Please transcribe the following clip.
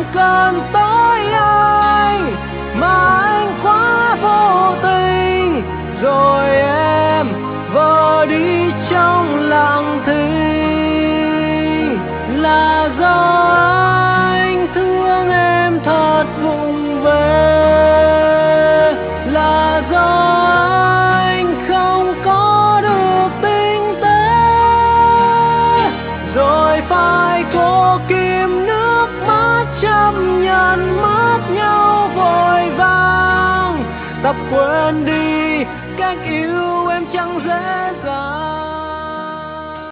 cần tới anh mà anh quá vô tình, rồi em vờ đi trong lặng thinh. Là do anh thương em thật vụng về, là do anh không có được tinh tế, rồi phải cố kìm nước mắt chấp nhận mất nhau vội vàng, tập quên đi cách yêu